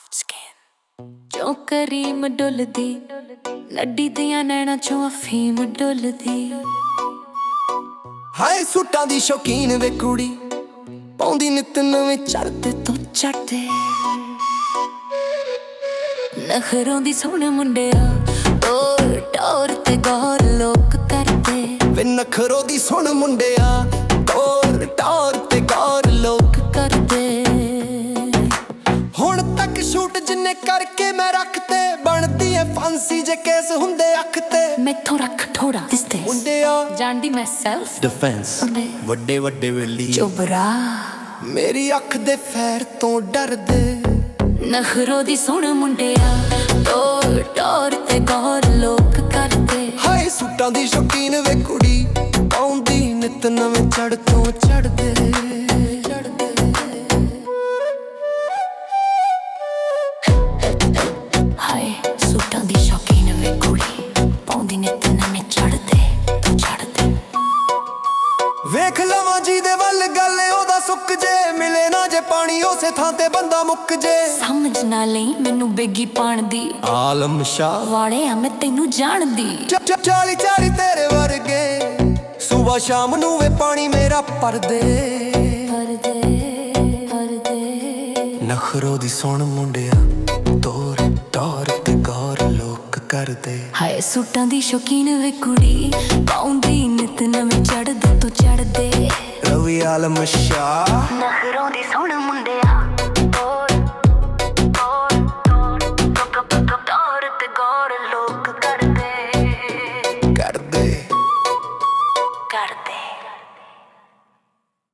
ਜੋ ਕਰੀਮ ਡੁੱਲਦੀ ਲੱਡੀ ਦੀਆਂ ਨੈਣਾਂ ਚੋਂ ਅਫੀਮ ਡੁੱਲਦੀ। ਹਾਏ ਸੂਟਾਂ ਦੀ ਸ਼ੌਕੀਨ ਵੇ ਕੁੜੀ, ਪਾਉਂਦੀ ਨਿਤ ਨਵੇਂ ਚੜ੍ਹਦੇ ਤੋਂ ਚੜ੍ਹਦੇ। ਨਖਰੋਂ ਦੀ ਸੋਹਣੇ ਮੁੰਡਿਆ ਟੋਰ ਟੋਰ ਤੇ ਗੌਰ ਲੋਕ ਕਰਦੇ। ਵੇ ਨਖਰੋਂ ਦੀ ਸੁਣ ਮੁੰਡਿਆ ਟੋਰ ਟੋਰ ਤੇ ਗੌਰ ਲੋਕ ਕਰਦੇ। ਹੁਣ ਤੱਕ ਸ਼ੂਟ ਜਿੰਨੇ ਕਰਕੇ ਮੈਂ ਰੱਖਤੇ, ਬਣਦੀ ਐ ਫਾਂਸੀ ਜੇ ਕੇਸ ਹੁੰਦੇ ਅੱਖ ਤੇ। ਮੈਥੋਂ ਰੱਖ ਥੋੜਾ distance ਮੁੰਡਿਆ ਜਾਣਦੀ ਮੈਂ ਸੈਲਫ ਡਿਫੈਂਸ ਵੱਡੇ ਵੱਡੇ ਵੇਲੀ ਚੋਬਰਾ ਮੇਰੀ ਅੱਖ ਦੇ ਫੈਰ ਤੋਂ ਡਰਦੇ। ਨਖਰੋਂ ਦੀ ਸੁਣ ਮੁੰਡਿਆ ਟੋਰ ਟੋਰ ਤੇ ਗੌਰ ਲੋਕ ਕਰਦੇ। ਹਾਏ ਸੂਟਾਂ ਦੀ ਸ਼ੌਕੀਨ ਵੇ ਕੁੜੀ, ਪਾਉਂਦੀ ਨਿਤ ਨਵੇਂ ਚੜ੍ਹ ਤੋਂ ਚੜ੍ਹਦੇ। ਹਾਏ ਸੂਟਾਂ ਦੀ ਸ਼ੌਕੀਨ ਵੇ ਕੁੜੀ, ਪਾਉਂਦੀ ਨਿਤ ਨਵੇਂ ਚੜ੍ਹਦੇ ਤੋਂ ਚੜ੍ਹਦੇ। ਵੇਖ ਲਵਾਂ ਜਿਹਦੇ ਵੱਲ ਗੱਲ ਉਹਦਾ ਸੁੱਕ ਜੇ, ਮਿਲੇ ਨਾ ਜੇ ਪਾਣੀ ਉਸੇ ਥਾਂ ਤੇ ਬੰਦਾ ਮੁੱਕ ਜੇ। ਸਮਝ ਨਾ ਲਈ ਮੈਨੂੰ ਬੇਗੀ ਪਾਣ ਦੀ, ਆਲਮ ਸ਼ਾਹ ਵਾਲਿਆ ਮੈਂ ਤੈਨੂੰ ਜਾਣਦੀ। ਚਾਲੀ ਚਾਲੀ ਤੇਰੇ ਵਰਗੇ, ਸੁਬਹ ਸ਼ਾਮ ਨੂੰ ਵੇ ਪਾਣੀ ਮੇਰਾ ਭਰਦੇ। ਨਖਰੋਂ ਦੀ ਸੁਣ ਮੁੰਡਿਆ ਤੋਰ ਟੋਰ ਤੇ ਗੌਰ ਲੋਕ ਕਰਦੇ। ਹਾਏ ਸੂਟਾਂ ਦੀ ਸ਼ੌਕੀਨ ਵੇ ਕੁੜੀ, ਪਾਉਂਦੀ ਨਿਤ ਨਵੇਂ ਚੜ੍ਹਦੇ ਤੋਂ ਚੜ੍ਹਦੇ। ਰਵੀ ਆਲਮ ਸ਼ਾਹ ਨਖਰੋਂ ਦੀ ਸੁਣ ਮੁੰਡਿਆ